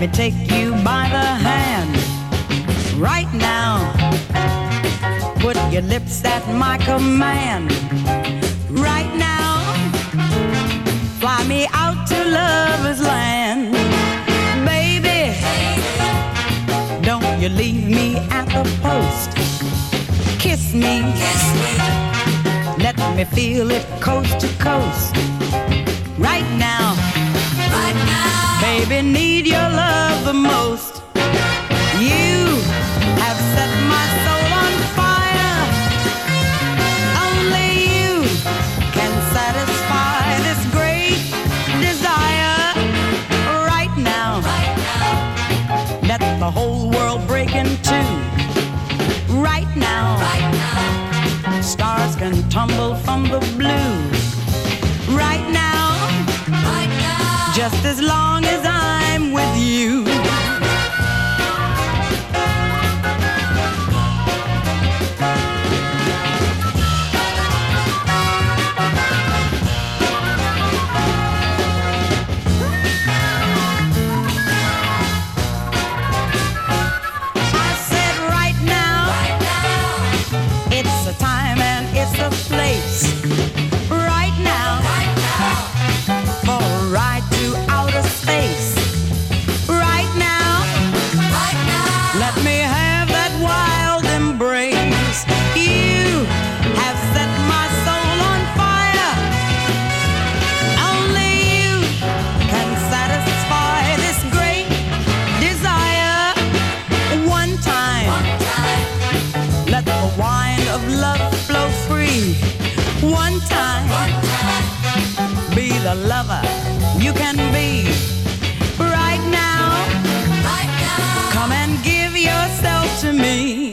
me take you by the hand right now. Put your lips at my command right now. Fly me out to lover's land. Baby, don't you leave me at the post. Kiss me, let me feel it coast to coast. Right now, baby, need your love the most. You have set my soul on fire. Only you can satisfy this great desire. Right now, let the whole world break in two. Right now, stars can tumble from the blue. Right now, just as long as I'm with you. I said right now, it's a time and it's a place. Right now, for a ride to outer space. Right now, let me have that wild embrace. You have set my soul on fire. Only you can satisfy this great desire. One time, let the wine of love flow free. One time, be the lover you can be. Right now, come and give yourself to me.